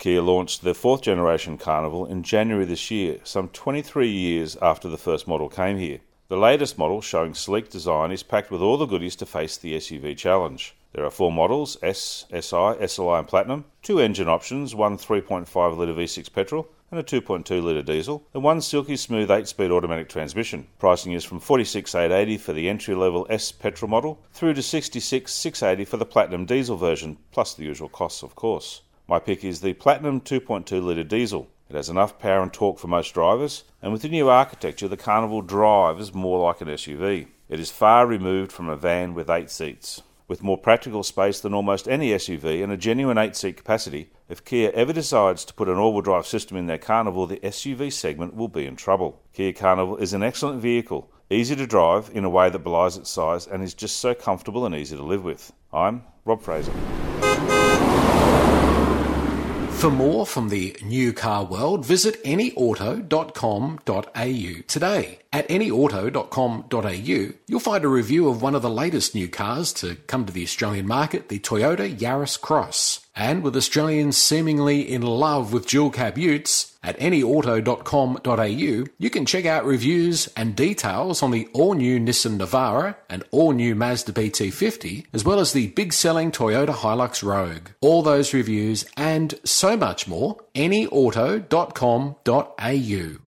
Kia launched their 4th generation Carnival in January this year, some 23 years after the first model came here. The latest model, showing sleek design, is packed with all the goodies to face the SUV challenge. There are 4 models, S, SI, SLI and Platinum, 2 engine options, one 3.5 litre V6 petrol and a 2.2 litre diesel, and one silky smooth 8-speed automatic transmission. Pricing is from $46,880 for the entry-level S petrol model through to $66,680 for the Platinum diesel version, plus the usual costs of course. My pick is the Platinum 2.2 litre diesel. It has enough power and torque for most drivers, and with the new architecture the Carnival drives more like an SUV. It is far removed from a van with 8 seats. With more practical space than almost any SUV and a genuine 8-seat capacity, if Kia ever decides to put an all-wheel drive system in their Carnival, the SUV segment will be in trouble. Kia Carnival is an excellent vehicle, easy to drive in a way that belies its size, and is just so comfortable and easy to live with. I'm Rob Fraser. For more from the new car world, visit anyauto.com.au today. At anyauto.com.au, you'll find a review of one of the latest new cars to come to the Australian market, the Toyota Yaris Cross. And with Australians seemingly in love with dual cab utes, at anyauto.com.au, you can check out reviews and details on the all-new Nissan Navara and all-new Mazda BT50, as well as the big-selling Toyota Hilux Rogue. All those reviews and so much more, anyauto.com.au.